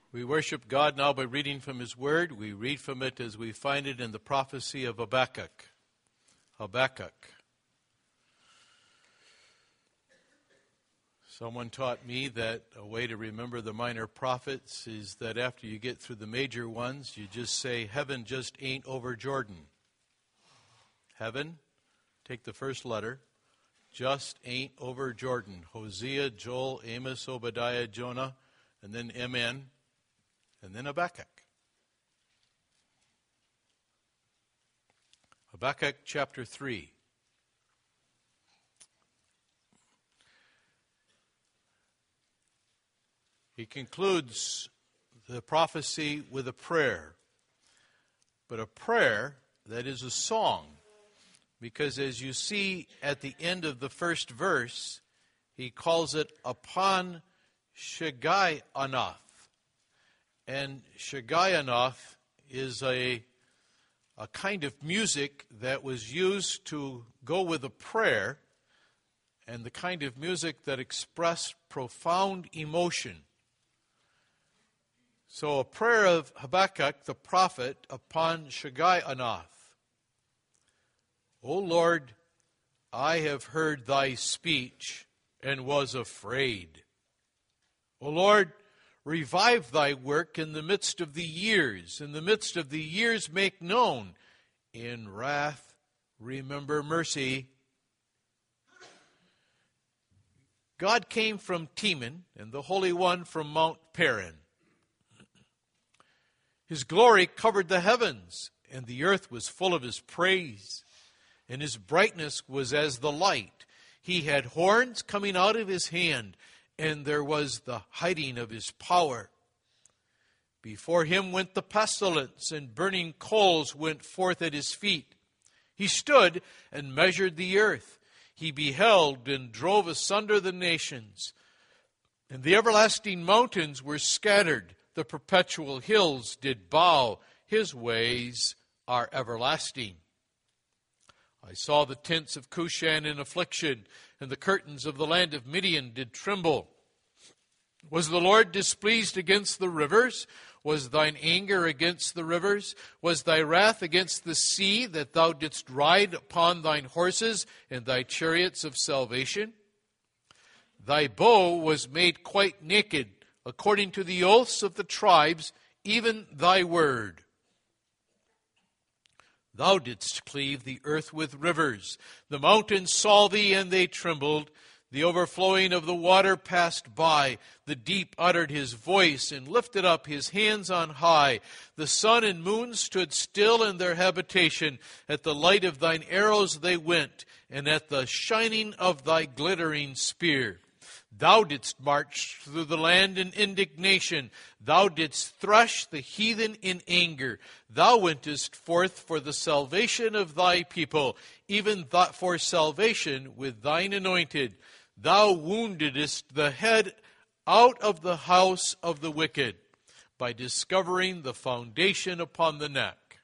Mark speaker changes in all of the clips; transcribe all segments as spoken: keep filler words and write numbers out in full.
Speaker 1: We worship God now by reading from His Word. We read from it as we find it in the prophecy of Habakkuk. Habakkuk. Someone taught me that a way to remember the minor prophets is that after you get through the major ones, you just say, heaven just ain't over Jordan. Heaven, take the first letter, just ain't over Jordan. Hosea, Joel, Amos, Obadiah, Jonah, and then Amen. And then Habakkuk. Habakkuk chapter three. He concludes the prophecy with a prayer. But a prayer that is a song. Because as you see at the end of the first verse, he calls it upon Shigionoth. And Shigionoth is a, a kind of music that was used to go with a prayer, and the kind of music that expressed profound emotion. So a prayer of Habakkuk, the prophet, upon Shigionoth. O Lord, I have heard thy speech and was afraid. O Lord, revive thy work in the midst of the years. In the midst of the years make known. In wrath remember mercy. God came from Teman, and the Holy One from Mount Paran. His glory covered the heavens, and the earth was full of his praise. And his brightness was as the light. He had horns coming out of his hand, and there was the hiding of his power. Before him went the pestilence, and burning coals went forth at his feet. He stood and measured the earth. He beheld and drove asunder the nations. And the everlasting mountains were scattered. The perpetual hills did bow. His ways are everlasting. I saw the tents of Cushan in affliction, and the curtains of the land of Midian did tremble. Was the Lord displeased against the rivers? Was thine anger against the rivers? Was thy wrath against the sea, that thou didst ride upon thine horses and thy chariots of salvation? Thy bow was made quite naked, according to the oaths of the tribes, even thy word. Thou didst cleave the earth with rivers. The mountains saw thee, and they trembled. The overflowing of the water passed by. The deep uttered his voice and lifted up his hands on high. The sun and moon stood still in their habitation. At the light of thine arrows they went, and at the shining of thy glittering spear. Thou didst march through the land in indignation. Thou didst thresh the heathen in anger. Thou wentest forth for the salvation of thy people, even th- for salvation with thine anointed. Thou woundedest the head out of the house of the wicked, by discovering the foundation upon the neck.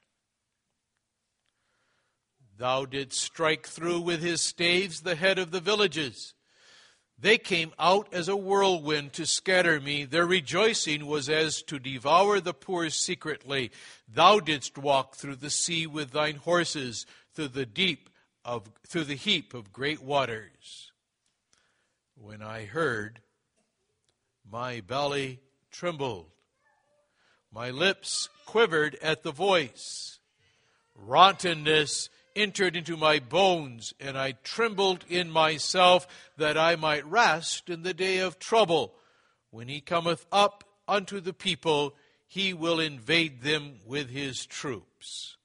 Speaker 1: Thou didst strike through with his staves the head of the villages. They came out as a whirlwind to scatter me. Their rejoicing was as to devour the poor secretly. Thou didst walk through the sea with thine horses, through the deep of through the heap of great waters. When I heard, my belly trembled. My lips quivered at the voice. Rottenness entered into my bones, and I trembled in myself, that I might rest in the day of trouble. When he cometh up unto the people, he will invade them with his troops.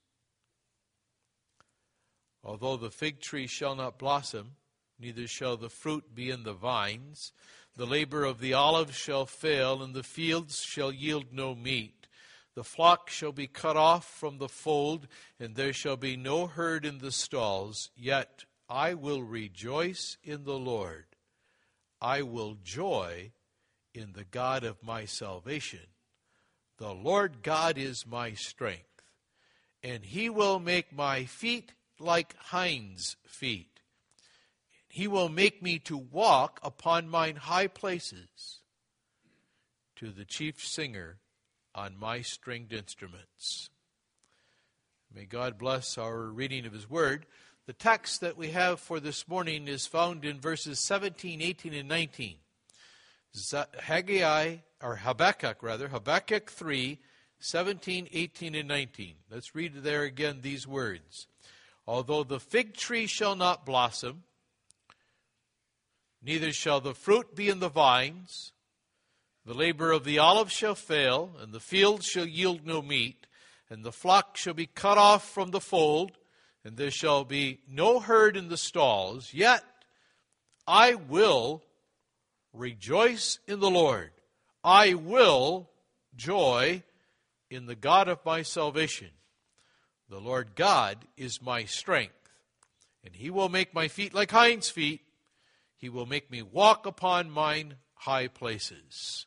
Speaker 1: Although the fig tree shall not blossom, neither shall the fruit be in the vines, the labor of the olive shall fail, and the fields shall yield no meat. The flock shall be cut off from the fold, and there shall be no herd in the stalls. Yet I will rejoice in the Lord. I will joy in the God of my salvation. The Lord God is my strength, and he will make my feet like hinds' feet. He will make me to walk upon mine high places. To the chief singer on my stringed instruments. May God bless our reading of His Word. The text that we have for this morning is found in verses seventeen, eighteen, and nineteen. Haggai, or Habakkuk rather, Habakkuk three, seventeen, eighteen, and nineteen. Let's read there again these words. Although the fig tree shall not blossom, neither shall the fruit be in the vines, the labor of the olive shall fail, and the field shall yield no meat, and the flock shall be cut off from the fold, and there shall be no herd in the stalls, yet I will rejoice in the Lord. I will joy in the God of my salvation. The Lord God is my strength, and He will make my feet like hinds' feet. He will make me walk upon mine high places.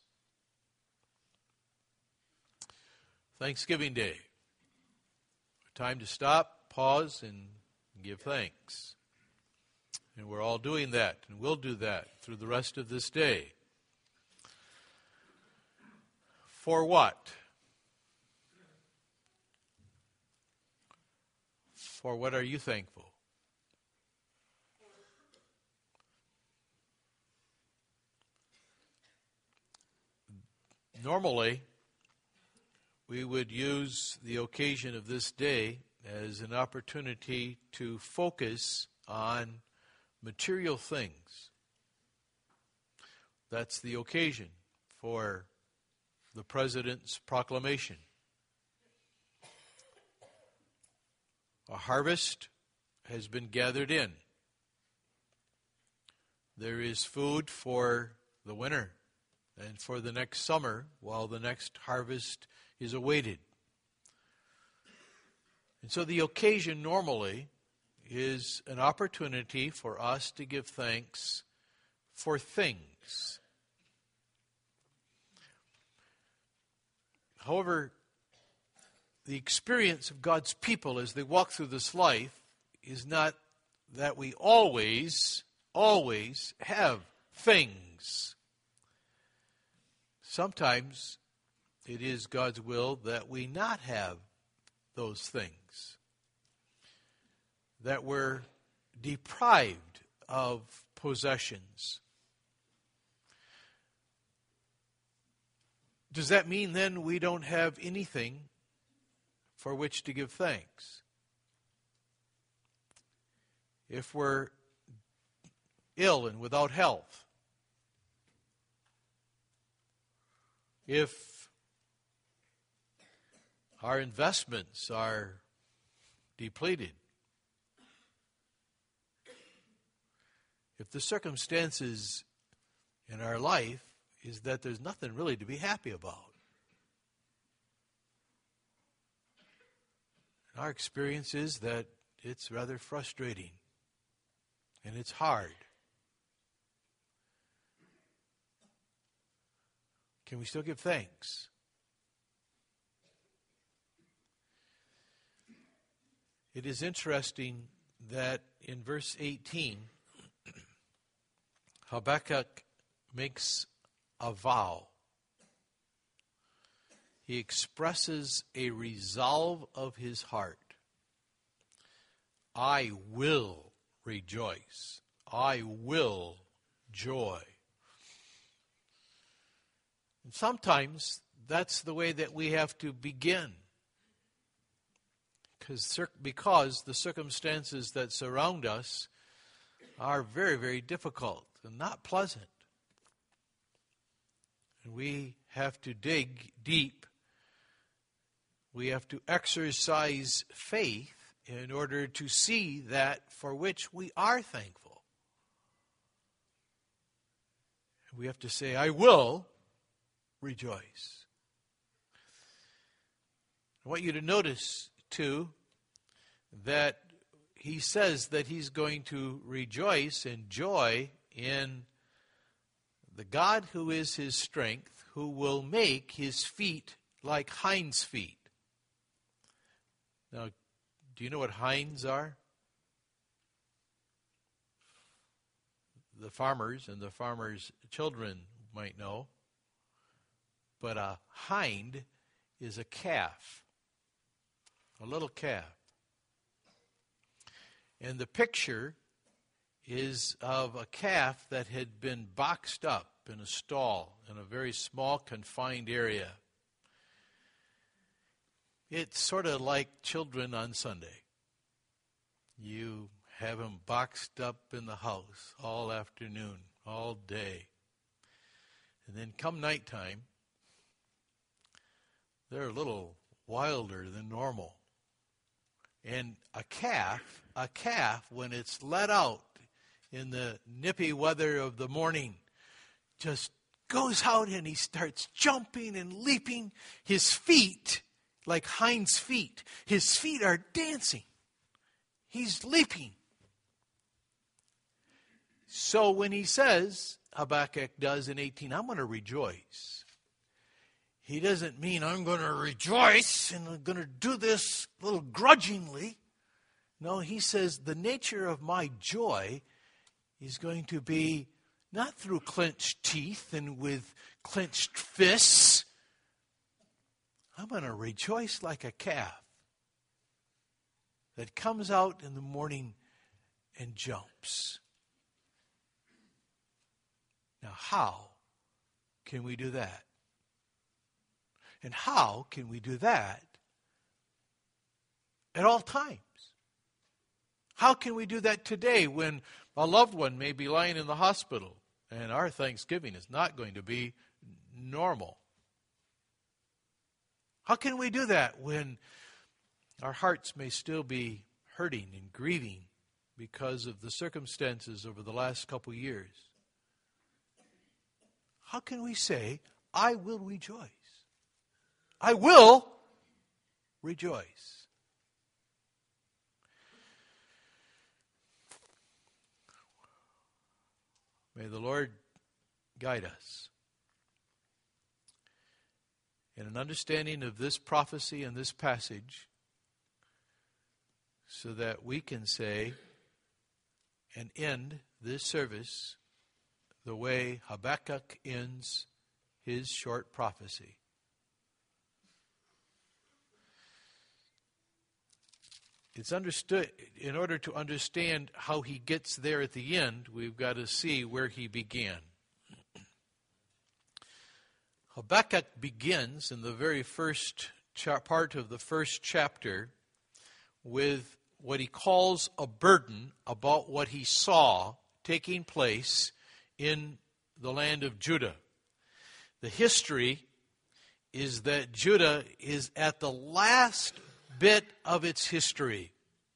Speaker 1: Thanksgiving Day. Time to stop, pause, and give thanks. And we're all doing that, and we'll do that through the rest of this day. For what? For what are you thankful? Normally, we would use the occasion of this day as an opportunity to focus on material things. That's the occasion for the President's proclamation. A harvest has been gathered in. There is food for the winter and for the next summer while the next harvest is awaited. And so the occasion normally is an opportunity for us to give thanks for things. However, the experience of God's people as they walk through this life is not that we always, always have things. Sometimes it is God's will that we not have those things, that we're deprived of possessions. Does that mean then we don't have anything for which to give thanks? If we're ill and without health, if our investments are depleted, if the circumstances in our life is that there's nothing really to be happy about. Our experience is that it's rather frustrating and it's hard. Can we still give thanks? It is interesting that in verse eighteen, Habakkuk makes a vow. He expresses a resolve of his heart. I will rejoice. I will joy. And sometimes that's the way that we have to begin. Because, because the circumstances that surround us are very, very difficult and not pleasant. And we have to dig deep. We have to exercise faith in order to see that for which we are thankful. We have to say, I will rejoice. I want you to notice, too, that he says that he's going to rejoice and joy in the God who is his strength, who will make his feet like hinds' feet. Now, do you know what hinds are? The farmers and the farmers' children might know. But a hind is a calf, a little calf. And the picture is of a calf that had been boxed up in a stall in a very small, confined area. It's sort of like children on Sunday. You have them boxed up in the house all afternoon, all day. And then come nighttime, they're a little wilder than normal. And a calf, a calf, when it's let out in the nippy weather of the morning, just goes out and he starts jumping and leaping. His feet, like hind's feet, his feet are dancing. He's leaping. So when he says, Habakkuk does in eighteen, I'm going to rejoice, he doesn't mean I'm going to rejoice and I'm going to do this a little grudgingly. No, he says the nature of my joy is going to be not through clenched teeth and with clenched fists. I'm going to rejoice like a calf that comes out in the morning and jumps. Now, how can we do that? And how can we do that at all times? How can we do that today when a loved one may be lying in the hospital and our Thanksgiving is not going to be normal? How can we do that when our hearts may still be hurting and grieving because of the circumstances over the last couple years? How can we say, I will rejoice? I will rejoice. May the Lord guide us in an understanding of this prophecy and this passage so that we can say and end this service the way Habakkuk ends his short prophecy. It's understood, in order to understand how he gets there at the end, we've got to see where he began. Habakkuk begins in the very first cha- part of the first chapter with what he calls a burden about what he saw taking place in the land of Judah. The history is that Judah is at the last bit of its history.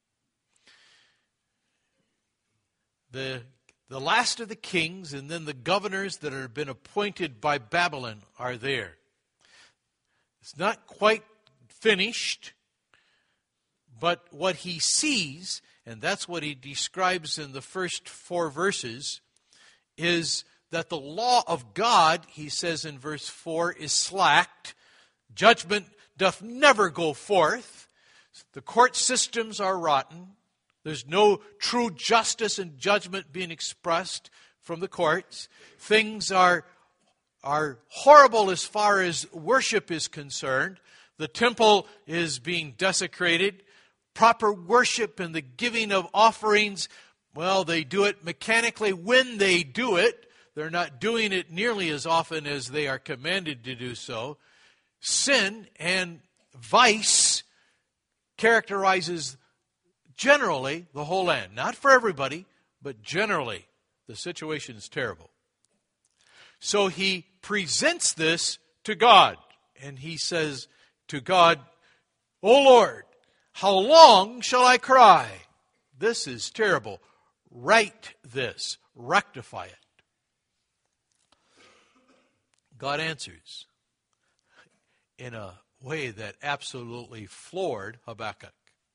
Speaker 1: The, the last of the kings and then the governors that have been appointed by Babylon are there. It's not quite finished, but what he sees, and that's what he describes in the first four verses, is that the law of God, he says in verse four, is slacked. Judgment doth never go forth. The court systems are rotten. There's no true justice and judgment being expressed from the courts. Things are, are horrible as far as worship is concerned. The temple is being desecrated. Proper worship and the giving of offerings, well, they do it mechanically when they do it. They're not doing it nearly as often as they are commanded to do so. Sin and vice characterizes generally the whole land. Not for everybody, but generally the situation is terrible. So he presents this to God. And he says to God, O Lord, how long shall I cry? This is terrible. Right this. Rectify it. God answers in a way that absolutely floored Habakkuk.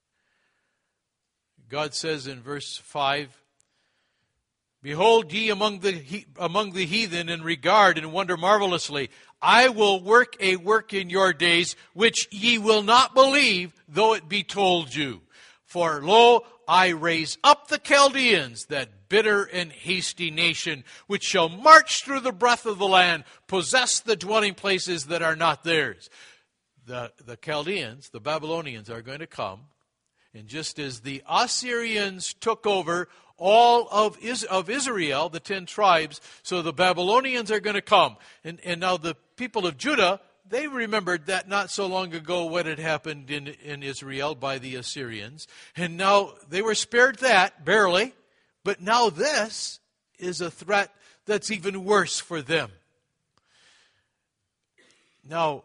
Speaker 1: God says in verse five, Behold ye among the among the heathen, and regard and wonder marvelously. I will work a work in your days, which ye will not believe, though it be told you. For lo, I raise up the Chaldeans, that bitter and hasty nation, which shall march through the breadth of the land, possess the dwelling places that are not theirs. the, the Chaldeans, the Babylonians, are going to come. And just as the Assyrians took over all of, Is, of Israel, the ten tribes, so the Babylonians are going to come. And, and now the people of Judah, they remembered that not so long ago what had happened in, in Israel by the Assyrians. And now they were spared that, barely. But now this is a threat that's even worse for them. Now,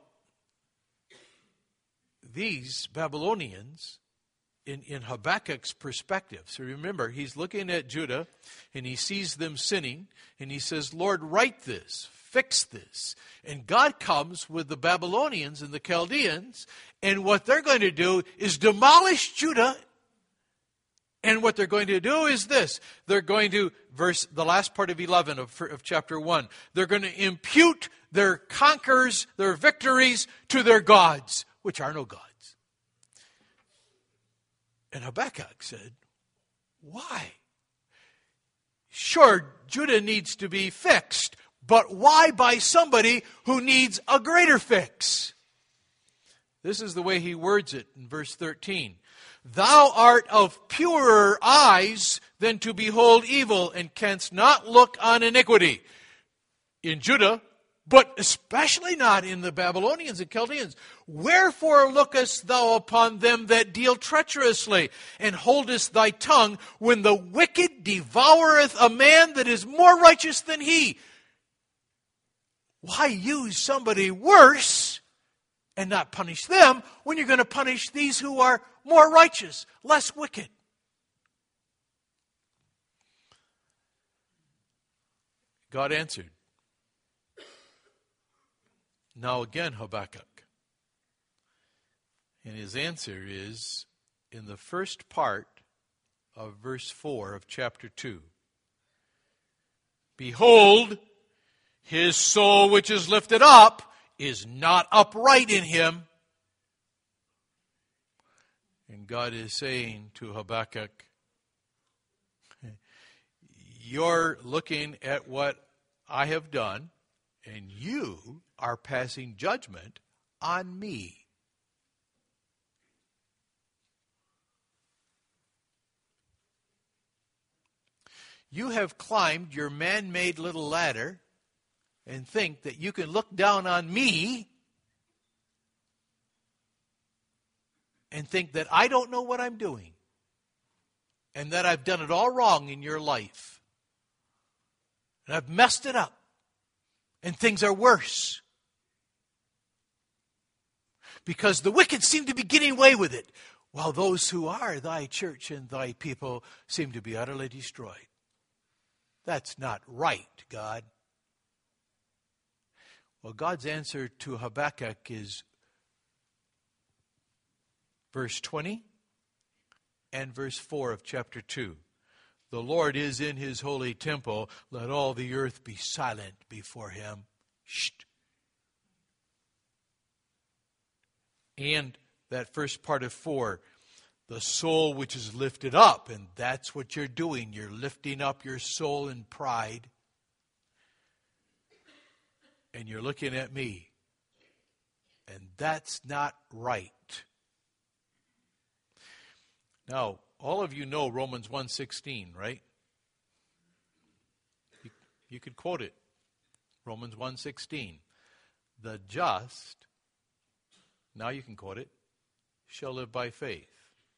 Speaker 1: these Babylonians, in, in Habakkuk's perspective, so remember, he's looking at Judah, and he sees them sinning, and he says, Lord, right this, fix this. And God comes with the Babylonians and the Chaldeans, and what they're going to do is demolish Judah. And what they're going to do is this. They're going to, verse the last part of eleven of, of chapter one, they're going to impute their conquers, their victories to their gods, which are no gods. And Habakkuk said, why? Sure, Judah needs to be fixed, but why by somebody who needs a greater fix? This is the way he words it in verse thirteen. Thou art of purer eyes than to behold evil, and canst not look on iniquity. In Judah, but especially not in the Babylonians and Chaldeans. Wherefore lookest thou upon them that deal treacherously, and holdest thy tongue, when the wicked devoureth a man that is more righteous than he? Why use somebody worse and not punish them when you're going to punish these who are more righteous, less wicked? God answered. Now again, Habakkuk. And his answer is in the first part of verse four of chapter two. Behold, his soul which is lifted up is not upright in him. And God is saying to Habakkuk, you're looking at what I have done, and you are passing judgment on me. You have climbed your man-made little ladder and think that you can look down on me and think that I don't know what I'm doing and that I've done it all wrong in your life. And I've messed it up and things are worse. Because the wicked seem to be getting away with it, while those who are thy church and thy people seem to be utterly destroyed. That's not right, God. Well, God's answer to Habakkuk is verse twenty and verse four of chapter two. The Lord is in his holy temple. Let all the earth be silent before him. Shh. And that first part of four, the soul which is lifted up. And that's what you're doing. You're lifting up your soul in pride. And you're looking at me. And that's not right. Now, all of you know Romans one sixteen, right? You, you could quote it. Romans one sixteen. The just, now you can quote it, shall live by faith.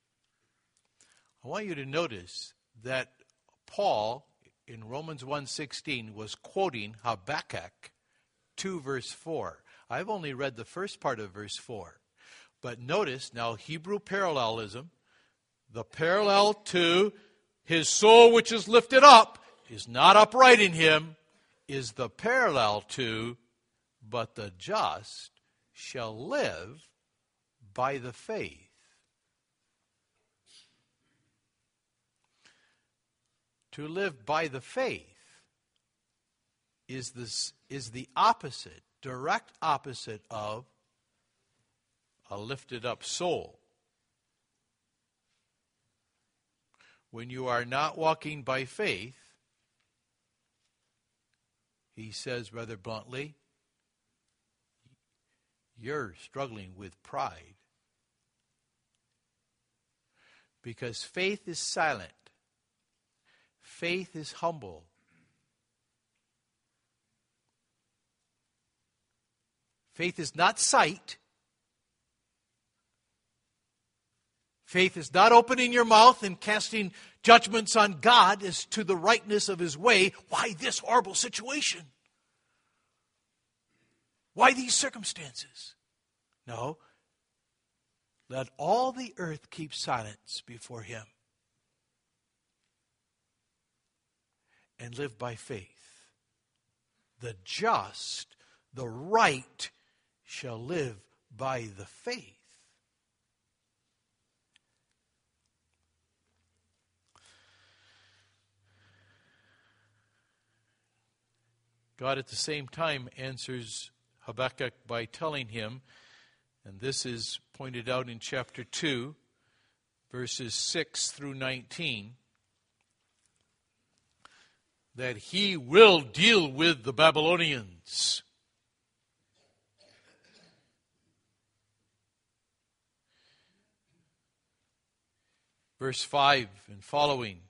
Speaker 1: I want you to notice that Paul in Romans one sixteen was quoting Habakkuk two verse four. I've only read the first part of verse four. But notice now Hebrew parallelism. The parallel to his soul which is lifted up is not upright in him, is the parallel to, but the just shall live by the faith. To live by the faith is this is the opposite, direct opposite of a lifted up soul. When you are not walking by faith, he says rather bluntly, you're struggling with pride. Because faith is silent. Faith is humble. Faith is not sight. Faith is not opening your mouth and casting judgments on God as to the rightness of His way. Why this horrible situation? Why these circumstances? No. Let all the earth keep silence before Him and live by faith. The just, the right, shall live by the faith. God at the same time answers Habakkuk by telling him, and this is pointed out in chapter two, verses six through nineteen, that He will deal with the Babylonians. Verse five and following.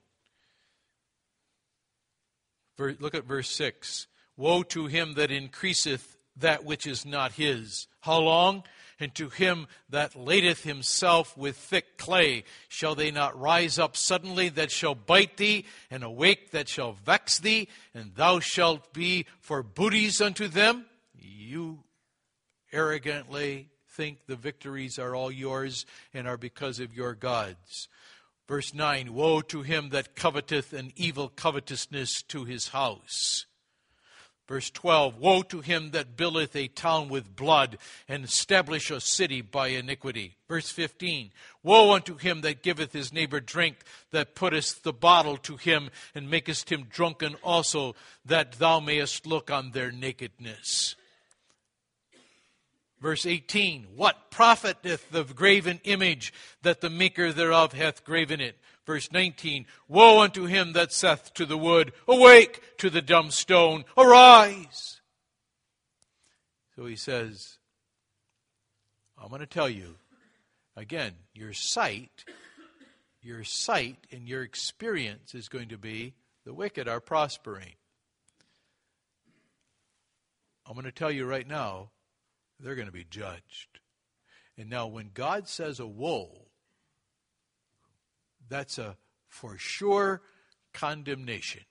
Speaker 1: Look at verse six. Woe to him that increaseth that which is not his. How long? And to him that ladeth himself with thick clay. Shall they not rise up suddenly that shall bite thee, and awake that shall vex thee, and thou shalt be for booties unto them? You arrogantly think the victories are all yours and are because of your gods. Verse nine, woe to him that coveteth an evil covetousness to his house. Verse twelve, woe to him that buildeth a town with blood, and establish a city by iniquity. Verse fifteen, woe unto him that giveth his neighbor drink, that puttest the bottle to him, and makest him drunken also, that thou mayest look on their nakedness. Verse eighteen, what profiteth the graven image that the maker thereof hath graven it? Verse nineteen, woe unto him that saith to the wood, awake, to the dumb stone, arise. So he says, I'm going to tell you, again, your sight, your sight and your experience is going to be the wicked are prospering. I'm going to tell you right now, they're going to be judged. And now when God says a woe, that's a for sure condemnation.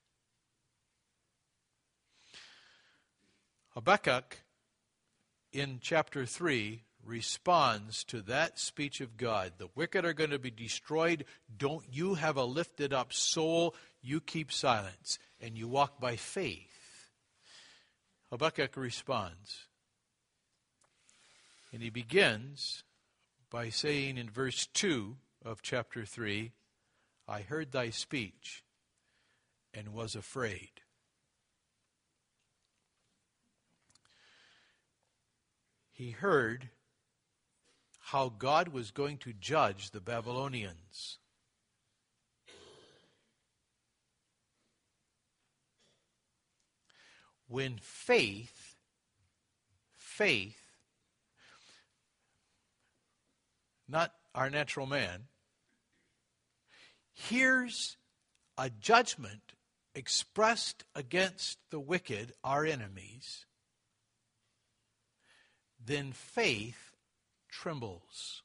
Speaker 1: Habakkuk in chapter three responds to that speech of God. The wicked are going to be destroyed. Don't you have a lifted up soul. You keep silence and you walk by faith. Habakkuk responds. And he begins by saying in verse two of chapter three, I heard thy speech and was afraid. He heard how God was going to judge the Babylonians. When faith, faith, not our natural man, hears a judgment expressed against the wicked, our enemies, then faith trembles.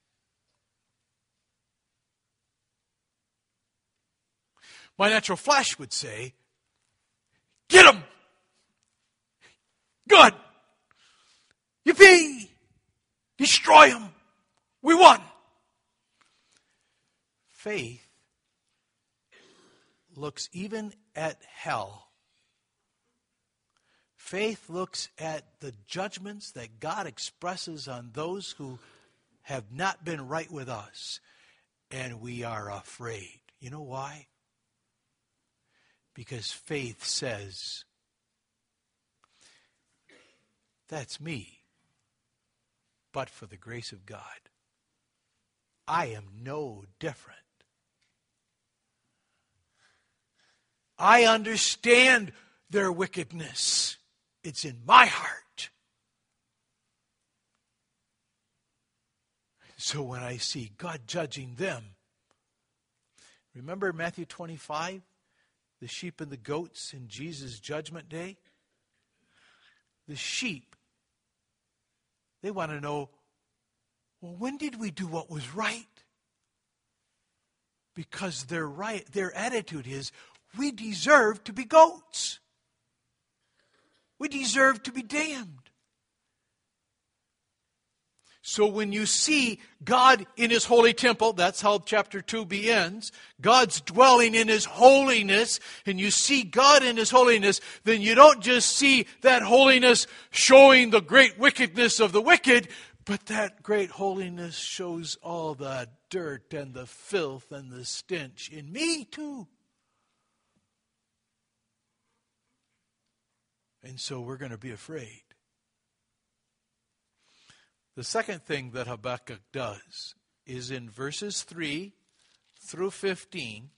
Speaker 1: My natural flesh would say, get him! Good! Yippee! Destroy him! We won! Faith looks even at hell. Faith looks at the judgments that God expresses on those who have not been right with us. And we are afraid. You know why? Because faith says, that's me. But for the grace of God, I am no different. I understand their wickedness. It's in my heart. So when I see God judging them, remember Matthew twenty-five? The sheep and the goats in Jesus' judgment day? The sheep, they want to know, well, when did we do what was right? Because their right, their attitude is, we deserve to be goats. We deserve to be damned. So when you see God in His holy temple, that's how chapter two begins, God's dwelling in His holiness, and you see God in His holiness, then you don't just see that holiness showing the great wickedness of the wicked, but that great holiness shows all the dirt and the filth and the stench in me too. And so we're going to be afraid. The second thing that Habakkuk does is in verses three through fifteen,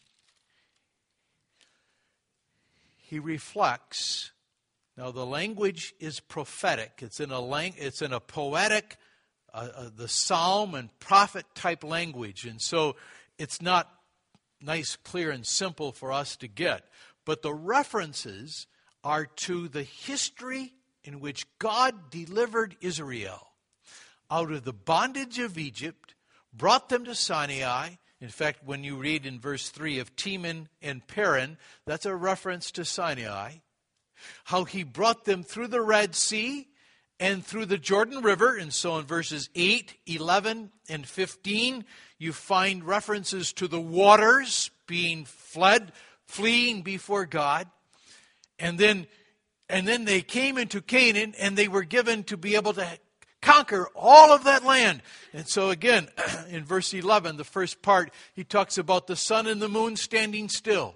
Speaker 1: he reflects. Now the language is prophetic. It's in a lang- it's in a poetic, uh, uh, the psalm and prophet type language, and so it's not nice, clear, and simple for us to get. But the references are to the history in which God delivered Israel out of the bondage of Egypt, brought them to Sinai. In fact, when you read in verse three of Teman and Paran, that's a reference to Sinai. How He brought them through the Red Sea and through the Jordan River. And so in verses eight, eleven, and fifteen, you find references to the waters being fled, fleeing before God. And then, and then they came into Canaan, and they were given to be able to conquer all of that land. And so again, in verse eleven, the first part, he talks about the sun and the moon standing still.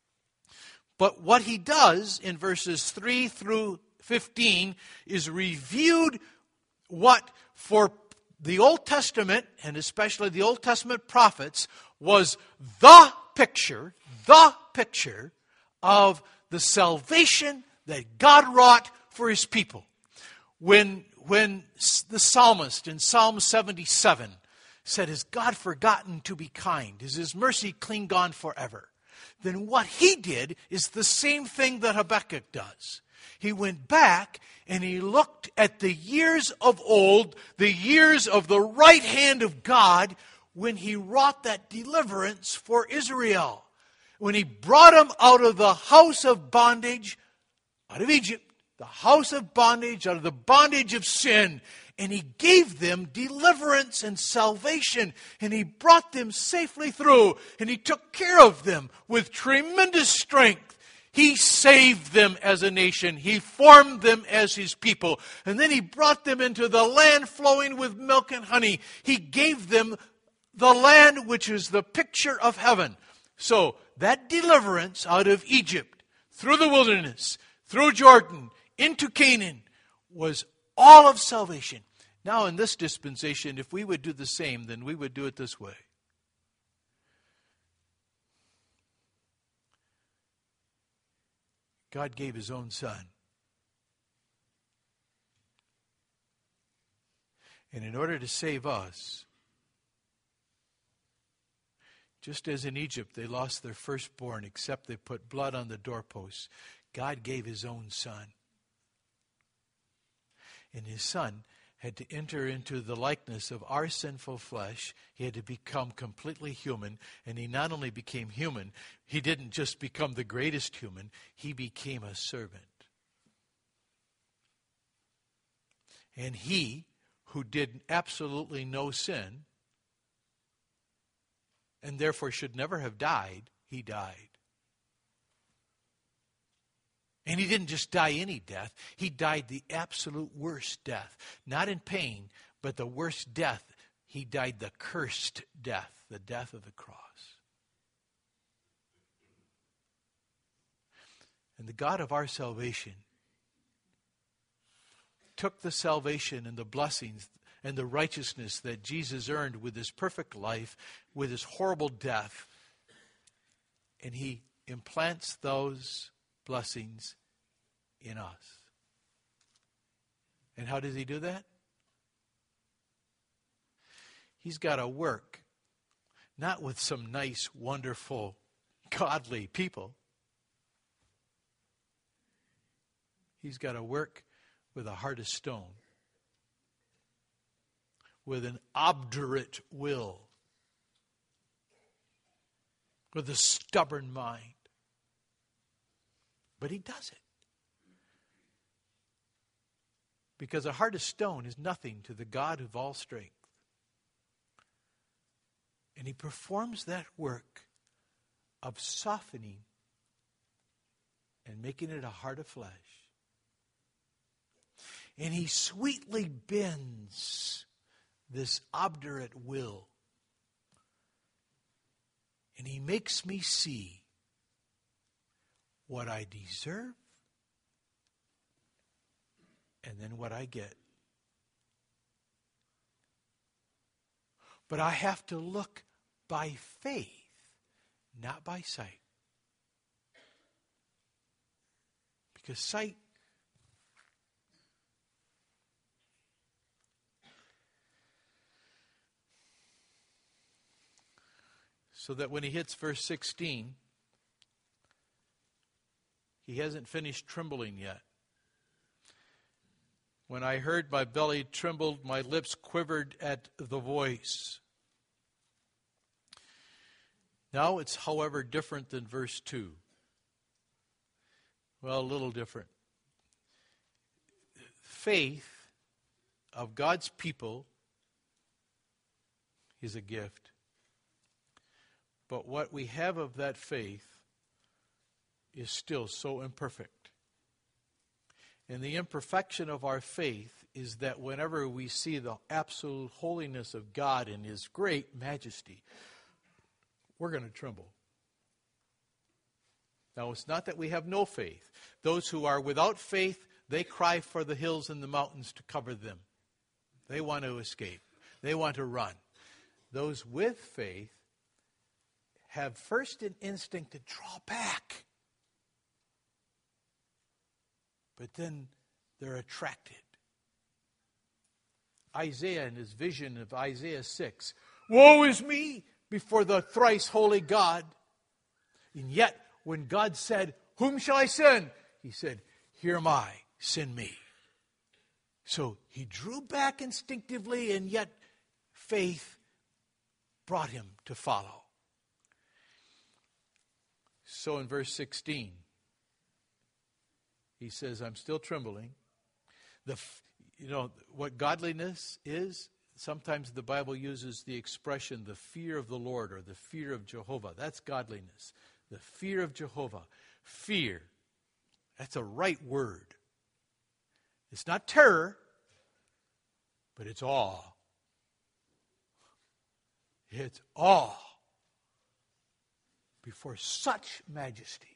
Speaker 1: But what he does in verses three through fifteen is reviewed what for the Old Testament, and especially the Old Testament prophets, was the picture, the picture of the salvation that God wrought for His people. When When the psalmist in Psalm seventy-seven said, "Has God forgotten to be kind? Is His mercy clean gone forever?" Then what he did is the same thing that Habakkuk does. He went back and he looked at the years of old, the years of the right hand of God, when He wrought that deliverance for Israel. When He brought them out of the house of bondage, out of Egypt, the house of bondage, out of the bondage of sin. And He gave them deliverance and salvation. And He brought them safely through. And He took care of them with tremendous strength. He saved them as a nation. He formed them as His people. And then He brought them into the land flowing with milk and honey. He gave them the land which is the picture of heaven. So that deliverance out of Egypt, through the wilderness, through Jordan, into Canaan, was all of salvation. Now in this dispensation, if we would do the same, then we would do it this way. God gave His own Son. And in order to save us, just as in Egypt they lost their firstborn except they put blood on the doorposts, God gave His own Son. And His Son had to enter into the likeness of our sinful flesh. He had to become completely human. And He not only became human, He didn't just become the greatest human, He became a servant. And He, who did absolutely no sin, and therefore should never have died, He died. And He didn't just die any death. He died the absolute worst death. Not in pain, but the worst death. He died the cursed death, the death of the cross. And the God of our salvation took the salvation and the blessings and the righteousness that Jesus earned with His perfect life, with His horrible death, and He implants those blessings in us. And how does He do that? He's got to work, not with some nice, wonderful, godly people. He's got to work with a heart of stone, with an obdurate will, with a stubborn mind. But he does it. Because a heart of stone is nothing to the God of all strength. And he performs that work of softening and making it a heart of flesh. And he sweetly bends this obdurate will. And he makes me see what I deserve and then what I get. But I have to look by faith, not by sight. Because sight so that when he hits verse sixteen, he hasn't finished trembling yet. When I heard, my belly trembled, my lips quivered at the voice. Now it's, however, different than verse two. Well, a little different. Faith of God's people is a gift. But what we have of that faith is still so imperfect. And the imperfection of our faith is that whenever we see the absolute holiness of God in His great majesty, we're going to tremble. Now, it's not that we have no faith. Those who are without faith, they cry for the hills and the mountains to cover them. They want to escape. They want to run. Those with faith have first an instinct to draw back. But then they're attracted. Isaiah, in his vision of Isaiah six, woe is me before the thrice holy God. And yet, when God said, whom shall I send? He said, here am I, send me. So he drew back instinctively, and yet faith brought him to follow. So in verse sixteen, he says, I'm still trembling. The, you know, what godliness is, sometimes the Bible uses the expression, the fear of the Lord or the fear of Jehovah. That's godliness. The fear of Jehovah. Fear. That's a right word. It's not terror, but it's awe. It's awe before such majesty.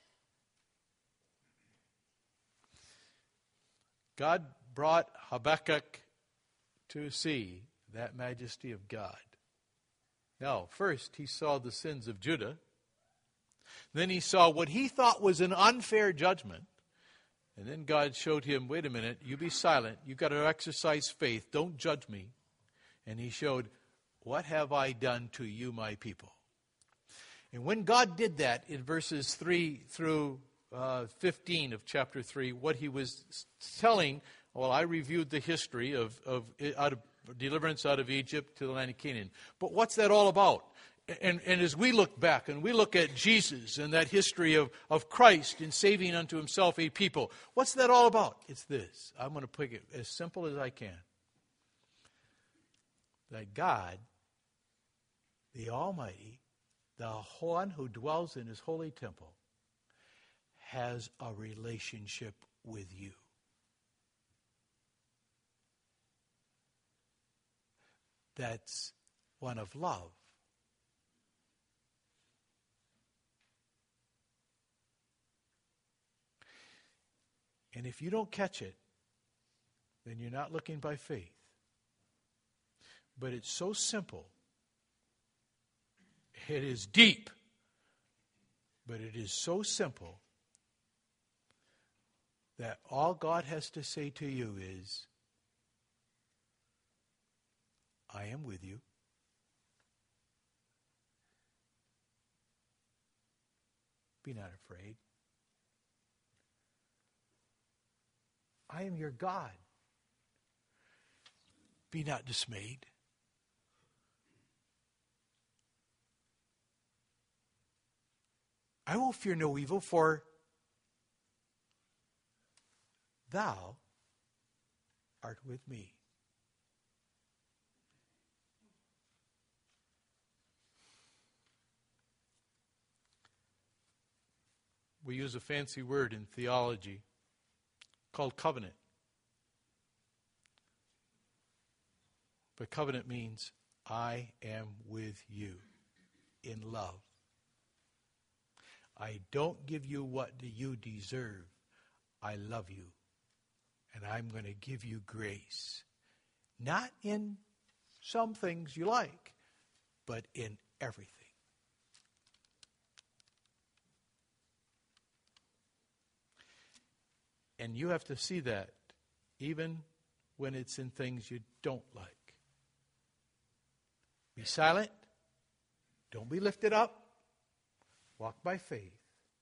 Speaker 1: God brought Habakkuk to see that majesty of God. Now, first he saw the sins of Judah. Then he saw what he thought was an unfair judgment. And then God showed him, wait a minute, you be silent. You've got to exercise faith. Don't judge me. And he showed, what have I done to you, my people? And when God did that in verses three through Uh, fifteen of chapter three, what he was telling, well, I reviewed the history of, of, out of deliverance out of Egypt to the land of Canaan. But what's that all about? And, and as we look back and we look at Jesus and that history of, of Christ in saving unto himself a people, what's that all about? It's this. I'm going to put it as simple as I can. That God, the Almighty, the one who dwells in his holy temple, has a relationship with you. That's one of love. And if you don't catch it, then you're not looking by faith. But it's so simple. It is deep. But it is so simple that all God has to say to you is, I am with you. Be not afraid. I am your God. Be not dismayed. I will fear no evil, for thou art with me. We use a fancy word in theology called covenant. But covenant means I am with you in love. I don't give you what you deserve. I love you. And I'm going to give you grace. Not in some things you like, but in everything. And you have to see that even when it's in things you don't like. Be silent. Don't be lifted up. Walk by faith.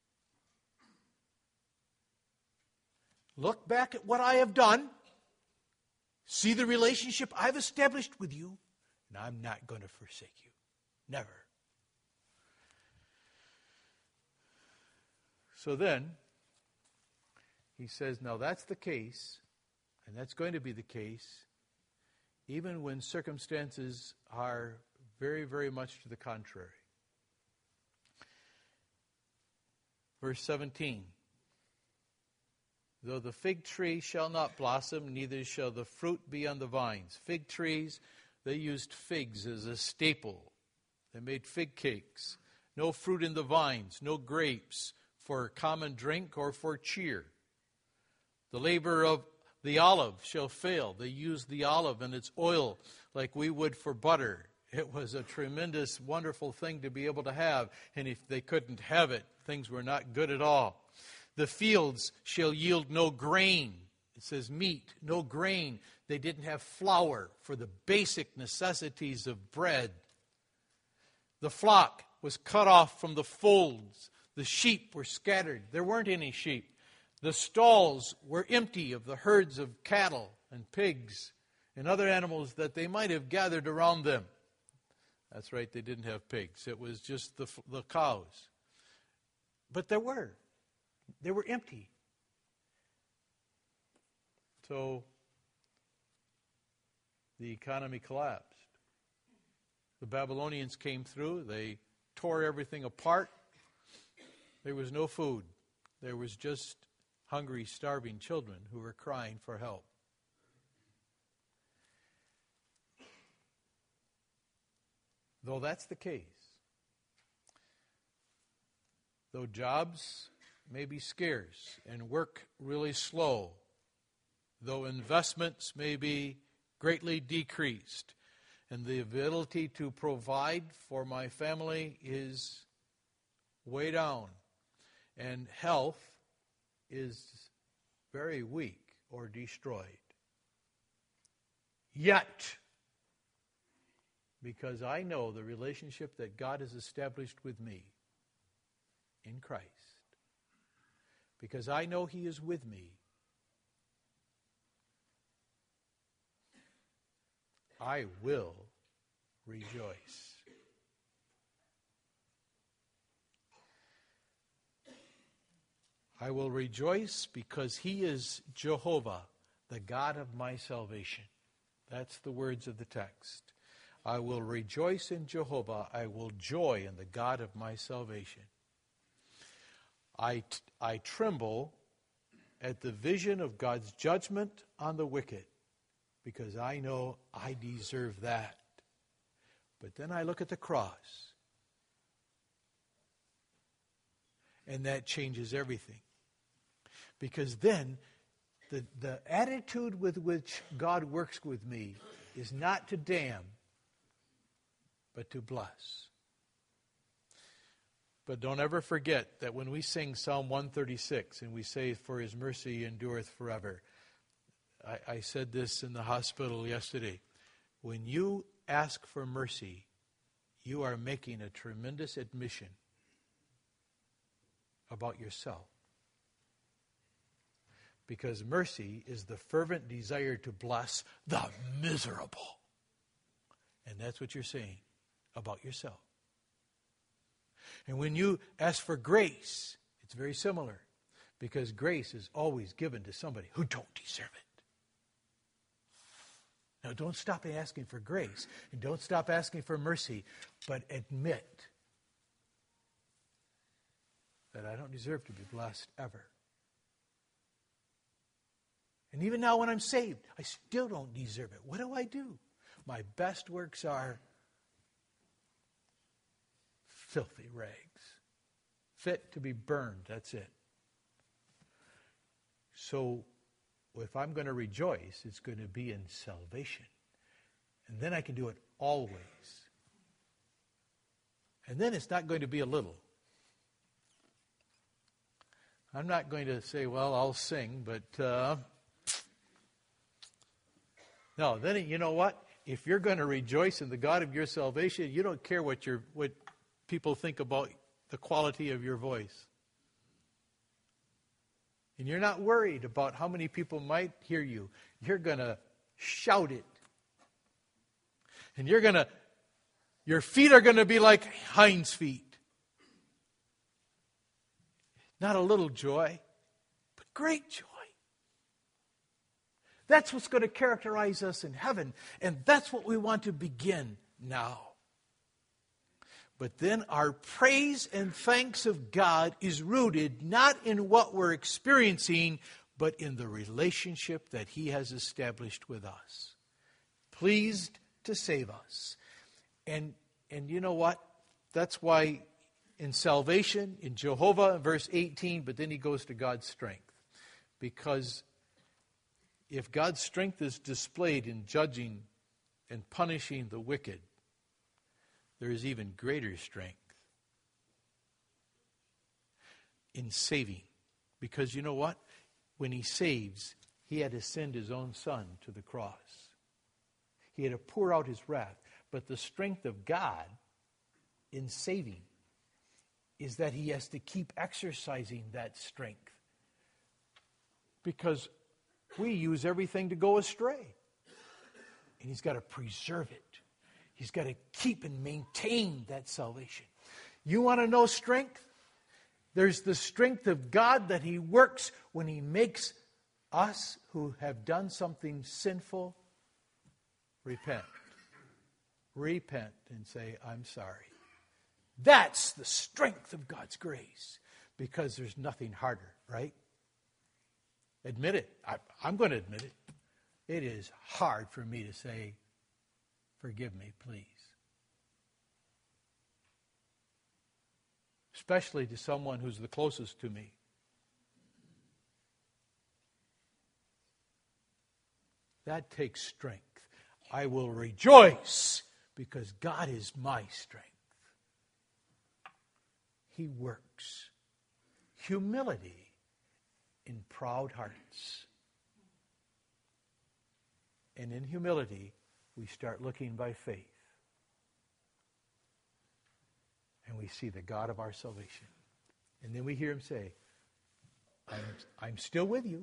Speaker 1: Look back at what I have done. See the relationship I've established with you. And I'm not going to forsake you. Never. So then, he says, now that's the case, and that's going to be the case, even when circumstances are very, very much to the contrary. Verse seventeen. Though the fig tree shall not blossom, neither shall the fruit be on the vines. Fig trees, they used figs as a staple. They made fig cakes. No fruit in the vines, no grapes for common drink or for cheer. The labor of the olive shall fail. They used the olive and its oil like we would for butter. It was a tremendous, wonderful thing to be able to have. And if they couldn't have it, things were not good at all. The fields shall yield no grain. It says meat, no grain. They didn't have flour for the basic necessities of bread. The flock was cut off from the folds. The sheep were scattered. There weren't any sheep. The stalls were empty of the herds of cattle and pigs and other animals that they might have gathered around them. That's right, they didn't have pigs. It was just the, the cows. But there were. They were empty. So the economy collapsed. The Babylonians came through. They tore everything apart. There was no food. There was just hungry, starving children who were crying for help. Though that's the case, though jobs may be scarce and work really slow, though investments may be greatly decreased, and the ability to provide for my family is way down, and health is very weak or destroyed. Yet, because I know the relationship that God has established with me in Christ, because I know He is with me, I will rejoice. I will rejoice because He is Jehovah, the God of my salvation. That's the words of the text. I will rejoice in Jehovah. I will joy in the God of my salvation. I, t- I tremble at the vision of God's judgment on the wicked, because I know I deserve that. But then I look at the cross, and that changes everything. Because then the, the attitude with which God works with me is not to damn, but to bless. But don't ever forget that when we sing Psalm one thirty-six and we say, "For His mercy endureth forever," I, I said this in the hospital yesterday. When you ask for mercy, you are making a tremendous admission about yourself. Because mercy is the fervent desire to bless the miserable. And that's what you're saying about yourself. And when you ask for grace, it's very similar. Because grace is always given to somebody who don't deserve it. Now, don't stop asking for grace. And don't stop asking for mercy. But admit that I don't deserve to be blessed ever. And even now when I'm saved, I still don't deserve it. What do I do? My best works are filthy rags. Fit to be burned, that's it. So if I'm going to rejoice, it's going to be in salvation. And then I can do it always. And then it's not going to be a little. I'm not going to say, well, I'll sing, but... Uh, No, then you know what? If you're going to rejoice in the God of your salvation, you don't care what your what people think about the quality of your voice. And you're not worried about how many people might hear you. You're going to shout it. And you're going to, your feet are going to be like hinds feet. Not a little joy, but great joy. That's what's going to characterize us in heaven. And that's what we want to begin now. But then our praise and thanks of God is rooted not in what we're experiencing, but in the relationship that He has established with us. Pleased to save us. And, and you know what? That's why in salvation, in Jehovah, verse eighteen, but then he goes to God's strength. Because if God's strength is displayed in judging and punishing the wicked, there is even greater strength in saving. Because you know what? When He saves, He had to send His own Son to the cross. He had to pour out His wrath. But the strength of God in saving is that He has to keep exercising that strength. Because we use everything to go astray. And He's got to preserve it. He's got to keep and maintain that salvation. You want to know strength? There's the strength of God that He works when He makes us who have done something sinful repent. Repent and say, I'm sorry. That's the strength of God's grace. Because there's nothing harder, right? Admit it. I, I'm going to admit it. It is hard for me to say, forgive me, please. Especially to someone who's the closest to me. That takes strength. I will rejoice because God is my strength. He works. Humility in proud hearts. And in humility, we start looking by faith. And we see the God of our salvation. And then we hear Him say, I'm, I'm still with you.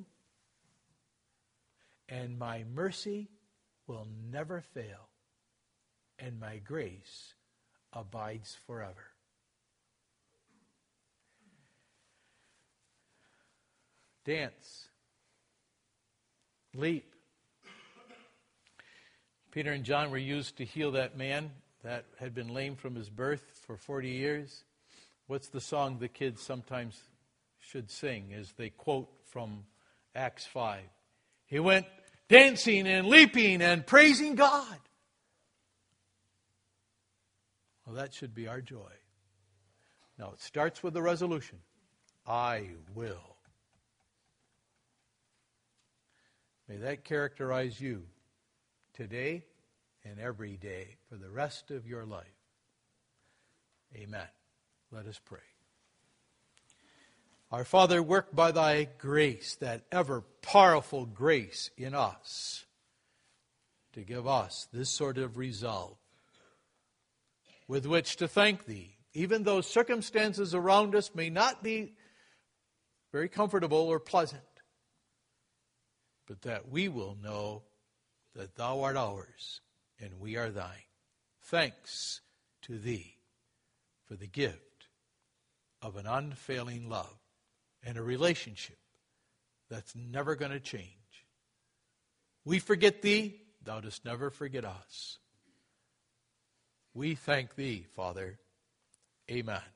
Speaker 1: And my mercy will never fail. And my grace abides forever. Dance. Leap. Peter and John were used to heal that man that had been lame from his birth for forty years. What's the song the kids sometimes should sing as they quote from Acts five? He went dancing and leaping and praising God. Well, that should be our joy. Now, it starts with the resolution. I will. May that characterize you today and every day for the rest of your life. Amen. Let us pray. Our Father, work by Thy grace, that ever powerful grace in us, to give us this sort of resolve with which to thank Thee, even though circumstances around us may not be very comfortable or pleasant, but that we will know that thou art ours and we are thine. Thanks to thee for the gift of an unfailing love and a relationship that's never going to change. We forget thee, thou dost never forget us. We thank thee, Father. Amen.